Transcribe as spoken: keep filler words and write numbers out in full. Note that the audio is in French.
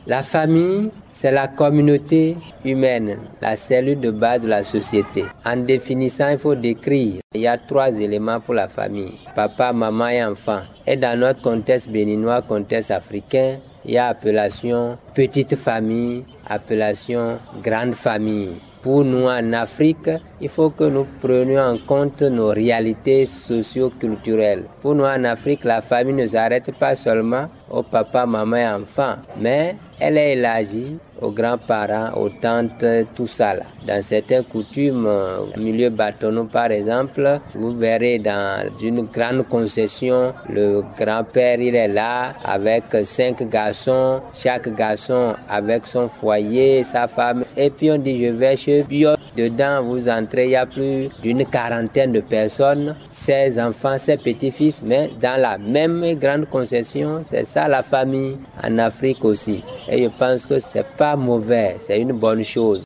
La famille, c'est la communauté humaine, la cellule de base de la société. En définissant, il faut décrire. Il y a trois éléments pour la famille. Papa, maman et enfant. Et dans notre contexte béninois, contexte africain, il y a appellation petite famille, appellation grande famille. Pour nous en Afrique, il faut que nous prenions en compte nos réalités socio-culturelles. Pour nous en Afrique, la famille ne s'arrête pas seulement au papa, maman et enfants, mais elle est élargie aux grands-parents, aux tantes, tout ça là. Dans certaines coutumes, au milieu bâtonneau par exemple, vous verrez dans une grande concession, le grand-père il est là avec cinq garçons, chaque garçon avec son foyer, sa femme, et puis on dit je vais chez Bio. Dedans vous entrez, il y a plus d'une quarantaine de personnes, seize enfants, seize petits-fils, mais dans la même grande concession, c'est ça la famille en Afrique aussi. Et je pense que c'est pas mauvais, c'est une bonne chose.